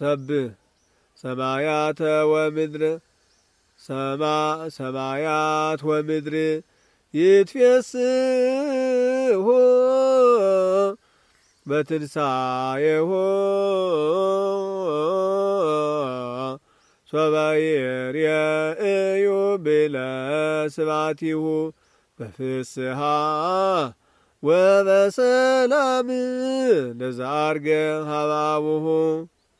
ሰብህ ሰማያተ ወምድር ሰማያት ወምድር ይትፌስሑ በትንሣኤሁ ሶበ ይርኤዩ ብለ ስብሐቲሁ በፍስሓ ወበሰላም ለዘአርገ ሀባቡሁ